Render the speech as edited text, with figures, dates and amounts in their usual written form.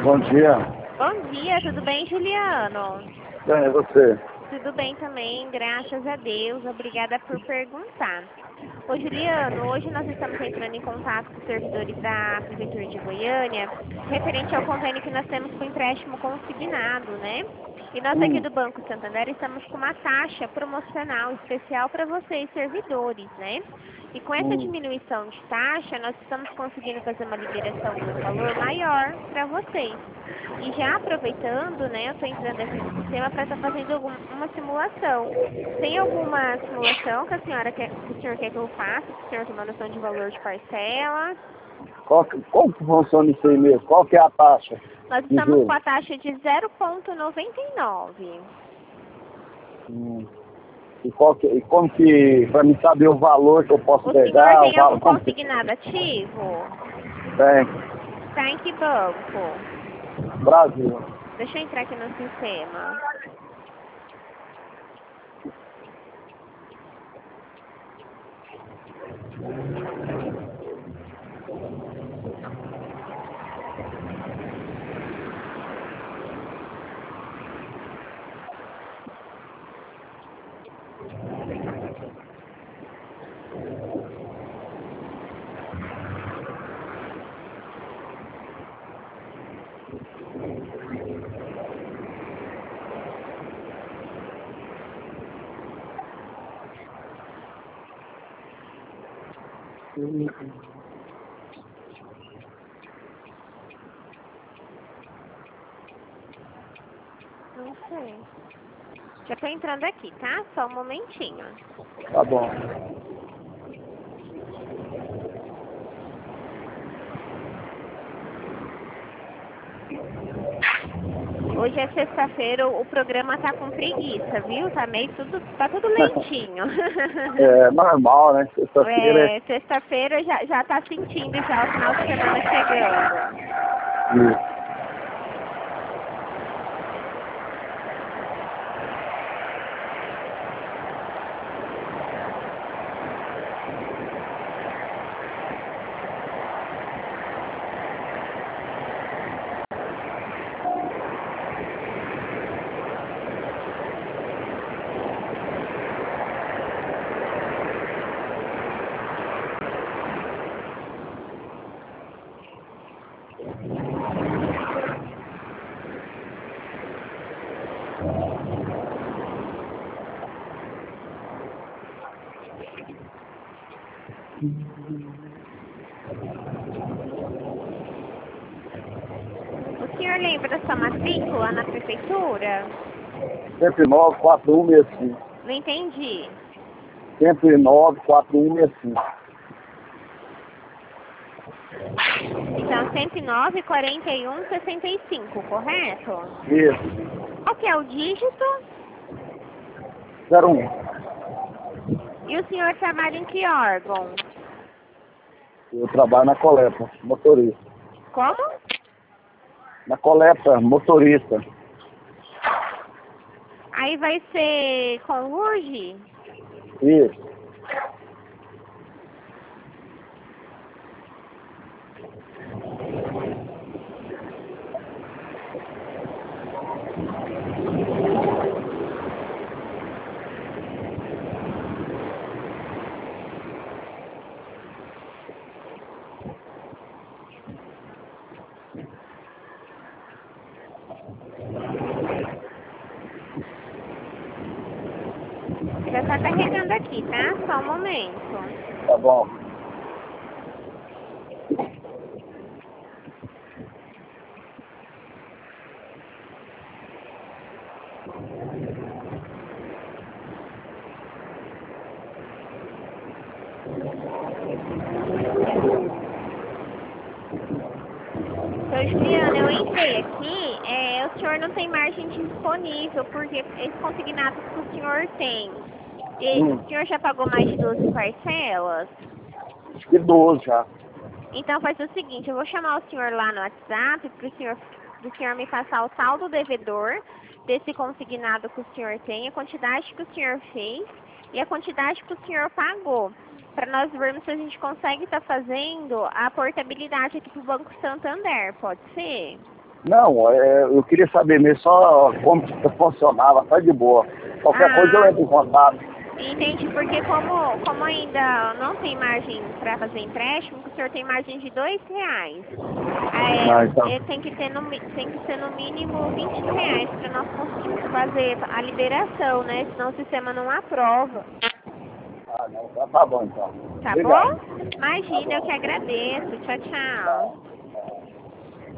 Bom dia. Bom dia, tudo bem, Juliano? Bem, e você? Tudo bem também, graças a Deus. Obrigada por perguntar. Ô, Juliano, hoje nós estamos entrando em contato com os servidores da Prefeitura de Goiânia, referente ao convênio que nós temos com o empréstimo consignado, né? E nós aqui do Banco Santander estamos com uma taxa promocional especial para vocês, servidores, né? E com essa diminuição de taxa, nós estamos conseguindo fazer uma liberação de um valor maior para vocês. E já aproveitando, né, eu estou entrando aqui no sistema para estar fazendo uma simulação. Tem alguma simulação que o senhor quer que eu faça, que o senhor tem uma noção de valor de parcela? Como que funciona isso aí mesmo? Qual que é a taxa? Nós estamos com a taxa de 0,99. E como que, para mim saber o valor que eu posso pegar? O senhor tem algum como consignado ativo? Tem. Está em que banco? Brasil. Deixa eu entrar aqui no sistema. Não sei. Já estou entrando aqui, tá? Só um momentinho. Tá bom. Hoje é sexta-feira, o programa tá com preguiça, viu? Tá tudo lentinho. É normal, né? Sexta-feira. Sexta-feira já tá sentindo já o final de semana chegando. Isso. O senhor lembra da sua matrícula na prefeitura? 109-4165. Não entendi. 109-4165. Então, 109-41-65, correto? Isso. Qual que é o dígito? 01. E o senhor trabalha em que órgão? Eu trabalho na coleta, motorista. Como? Na coleta, motorista. Aí vai ser com URG? Isso. Já tá carregando aqui, tá? Só um momento. Tá bom. Seu Juliano, eu entrei aqui, o senhor não tem margem disponível, porque esse consignado que o senhor tem, o senhor já pagou mais de 12 parcelas? Acho que 12 já. Então faz o seguinte, eu vou chamar o senhor lá no WhatsApp pro senhor me passar o saldo devedor desse consignado que o senhor tem, a quantidade que o senhor fez e a quantidade que o senhor pagou, para nós vermos se a gente consegue estar fazendo a portabilidade aqui pro Banco Santander, pode ser? Não, eu queria saber mesmo só como que funcionava, tá de boa. Qualquer coisa eu entro em contato. Entendi, porque como ainda não tem margem para fazer empréstimo, o senhor tem margem de R$ 2. Então. Tem que ser no mínimo R$ 20 para nós conseguirmos fazer a liberação, né? Senão o sistema não aprova. Não, tá bom então. Tá Obrigado. bom? Imagina, eu que agradeço. Tchau, tchau.